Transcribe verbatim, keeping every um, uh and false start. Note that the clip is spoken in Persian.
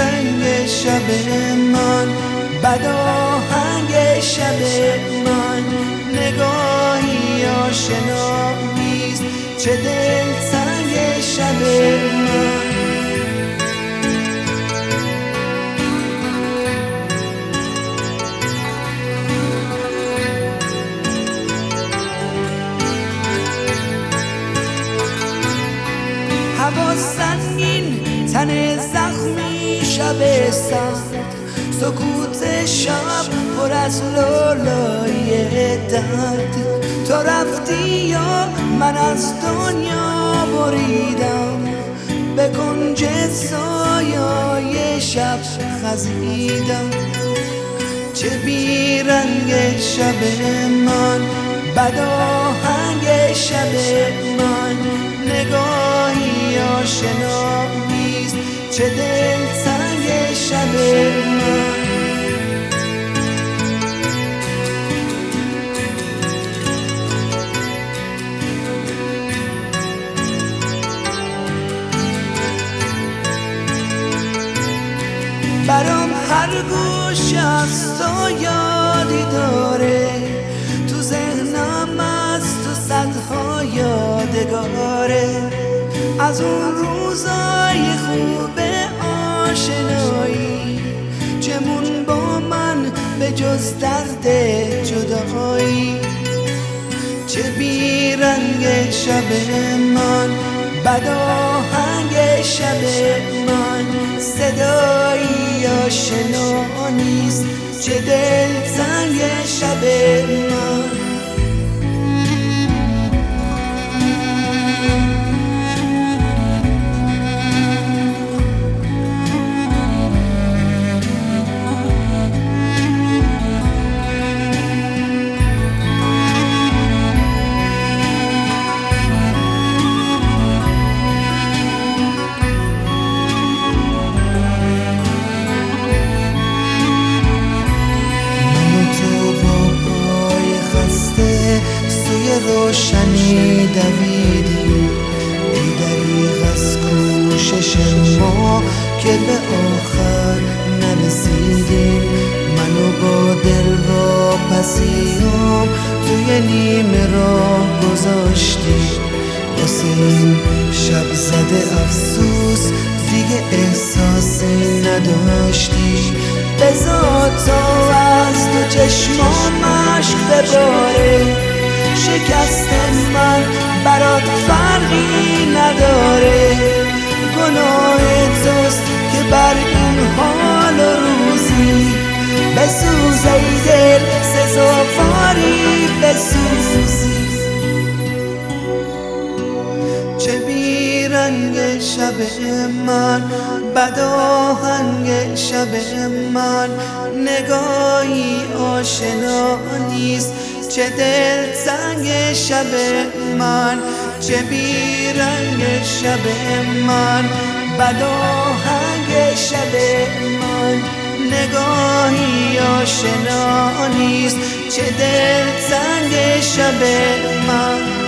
رنگ شب من، بد آهنگ شب من، نگاهی آشنا نیست چه دلتنگ شب من. هوا سنگین، تن زخمی، شب سرد، سکوت شب پر از لالای درد. تو رفتی یا من از دنیا بریدم، به کنج سایای شب خزیدم. چه بیرنگ شب من، بد آهنگ شب من، نگاهی آشنا نیست چه دلتنگ شب من. برام هر گوش از تو یادی داره، تو ذهنم از تو صدها یادگاره، از اون روزای خوب آشنایی چه مون با من به جز درد جدایی. چه بیرنگ شب من، بد آهنگ شب من، صدایی آشنا نیست چه دلتنگ شب من. روشنی دویدیم، ای دریغ از کوشش ما که به آخر نرسیدیم. منو با دل واپسیام توی نیمه راه گذاشتی، واسه این شب زده افسوس دیگه احساسی نداشتی. بذار تا از دو چشمام اشک بباره، شکست من برات فرقی نداره. گناه توست که بر این حال و روزی بسوز ای دل سزاواری بسوزی. چه بیرنگ شب من، بد آهنگ شب من، نگاهی آشنا نیست چه دلتنگ شب من. چه بیرنگ شب من، بد آهنگ شب من، نگاهی آشنا نیست چه دلتنگ شب من.